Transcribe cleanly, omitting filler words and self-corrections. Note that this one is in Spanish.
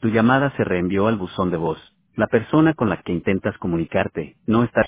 Tu llamada se reenvió al buzón de voz. La persona con la que intentas comunicarte no está